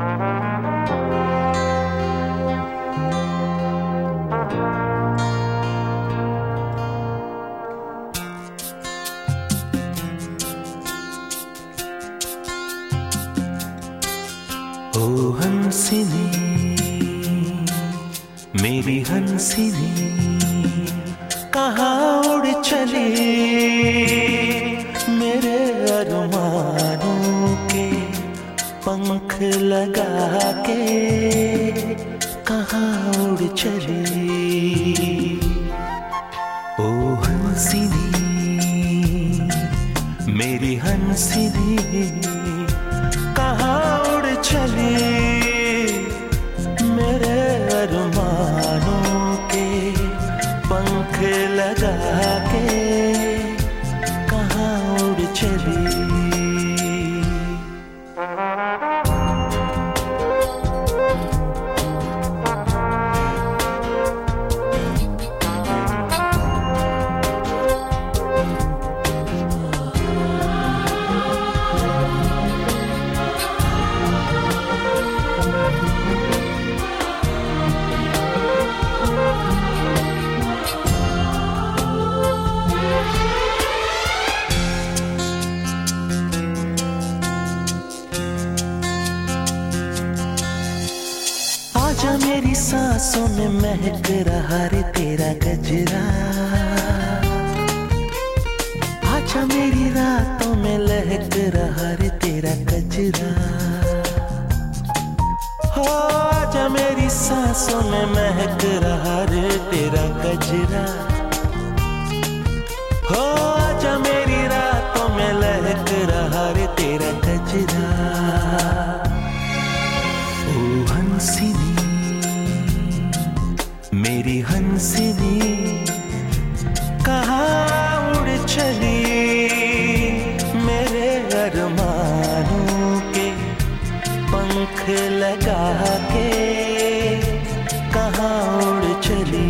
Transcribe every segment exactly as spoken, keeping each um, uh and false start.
ओ हंसिनी मेरी हंसिनी कहाँ उड़ चली मेरे अरमानों के पंख लगा के कहाँ उड़ चली। ओ हंसिनी मेरी हंसिनी कहाँ उड़ चली मेरे अरमानों के पंख लगा के कहाँ उड़ चली। आजा मेरी सांसों में महक रहा रे तेरा गजरा, आजा मेरी रातों में लहक रहा रे तेरा गजरा। हो आजा मेरी सांसों में महक रहा रे तेरा गजरा। हो आजा मेरी रातों में लहक रहा रे तेरा गजरा। ओ हंसिनी मेरी हंसिनी कहाँ उड़ चली मेरे अरमानों के पंख लगा के कहाँ उड़ चली।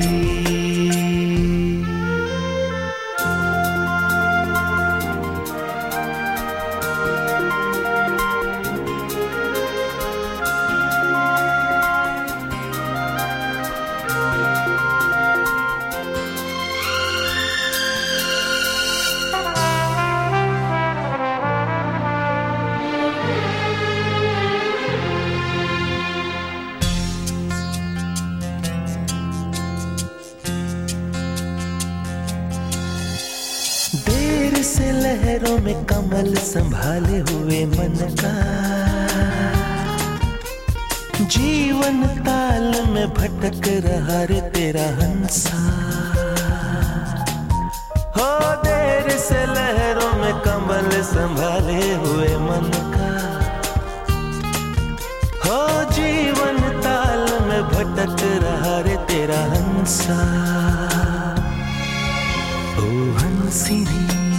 देर से लहरों में कमल संभाले हुए मन का, जीवन ताल में भटक रहा रे तेरा हंसा। हो देर से लहरों में कमल संभाले हुए मन का, हो जीवन ताल में भटक रहा रे तेरा हंसा। ओ हंसिनी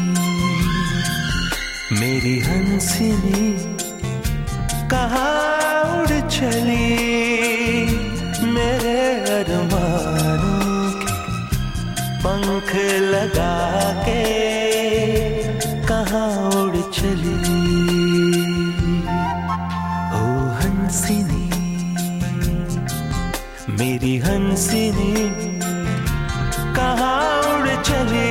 मेरी हंसिनी कहाँ उड़ चली मेरे अरमानों के पंख लगा के कहाँ उड़ चली। ओ हंसिनी मेरी हंसिनी कहाँ उड़ चली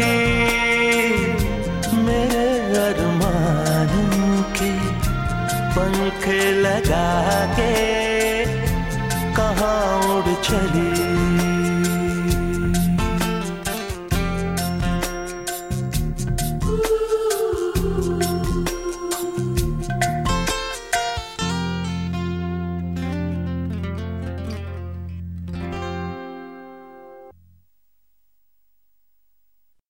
मेरे अरमानों के पंख लगा